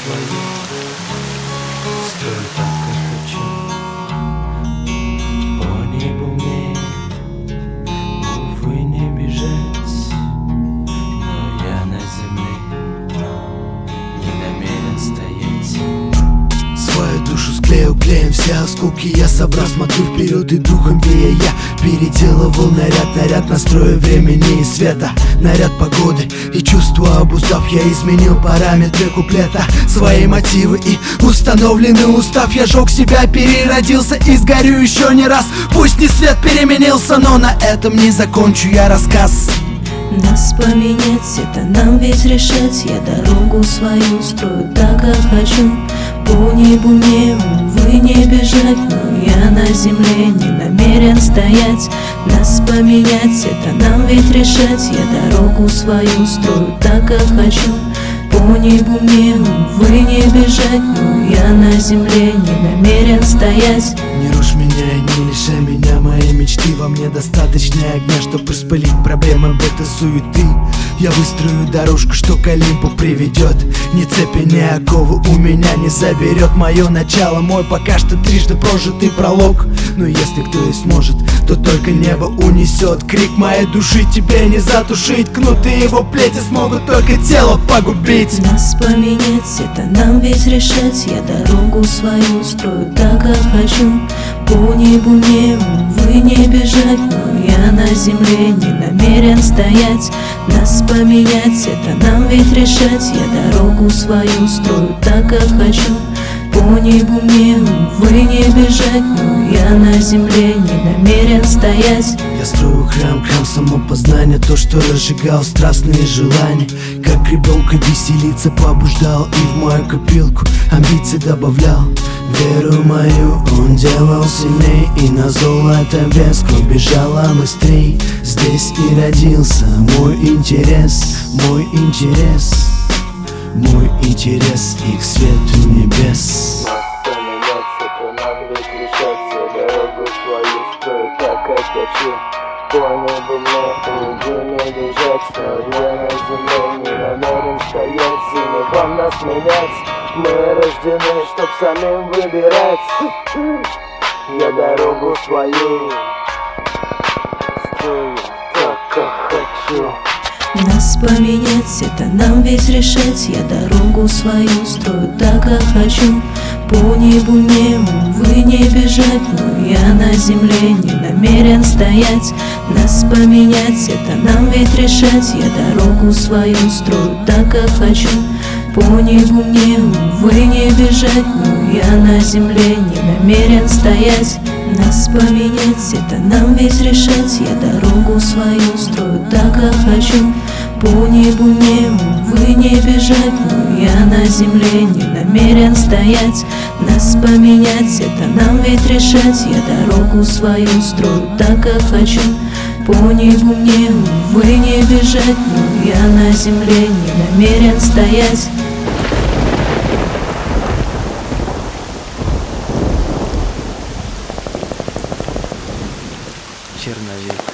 свою, строю так, как хочу. По небу мне, увы, не бежать, но я на земле не намерен стоять. Свою душу склею клеем, все осколки я собрал. Смотрю вперед и духом вея я переделывал наряд настроя времени и света, наряд погоды и чувства обуздав. Я изменил параметры куплета, свои мотивы и установленный устав. Я жег себя, переродился и сгорю еще не раз. Пусть не свет переменился, но на этом не закончу я рассказ. Нас поменять, это нам ведь решать. Я дорогу свою строю так, как хочу. По небу мне, увы, не бежать, но я на земле не намерен стоять. Нас поменять, это нам ведь решать. Я дорогу свою строю так, как хочу. По небу мне, увы, не бежать, но я на земле не намерен стоять. Не рушь меня и не лишай меня моей мечты. Во мне достаточно огня, чтоб распылить проблемы быта суеты. Я выстрою дорожку, что к Олимпу приведет. Ни цепи, ни оковы у меня не заберет мое начало, мой пока что трижды прожитый пролог. Но если кто и сможет, то только небо унесет. Крик моей души тебе не затушить, кнуты его плети смогут только тело погубить. Нас поменять, это нам ведь решать. Я дорогу свою строю так, как хочу. По небу мне, увы, не бежать, но я на земле не намерен стоять. Нас поменять, это нам ведь решать. Я дорогу свою строю так, как хочу. По небу мне, увы, не бежать, но я на земле не намерен стоять. Я строю храм самопознания, то, что разжигал страстные желания. Как ребенка веселиться побуждал и в мою копилку амбиций добавлял. Веру мою он делал сильней, и на золото веску бежала быстрей. Здесь и родился мой интерес, мой интерес, мой интерес и к свету небес. Поменять, это нам ведь решать. Я дорогу свою строю так, как хочу. По небу мне, увы, не бежать, но я на земле не намерен стоять. И не вам нас менять, мы рождены, чтоб самим выбирать. Я дорогу свою строю так, как хочу. Нас поменять, это нам ведь решать. Я дорогу свою строю так, как хочу. По небу мне, увы, не бежать, но я на земле не намерен стоять. Нас поменять, это нам ведь решать. Я дорогу свою строю так, как хочу. По небу мне, увы, не бежать, но я на земле не намерен стоять. Нас поменять, это нам ведь решать. Я дорогу свою строю так, как хочу. По небу мне, увы, не бежать, но я на земле не намерен стоять. Нас поменять, это нам ведь решать. Я дорогу свою строю так, как хочу. По небу мне, увы, не бежать, но я на земле не намерен стоять. Черновик.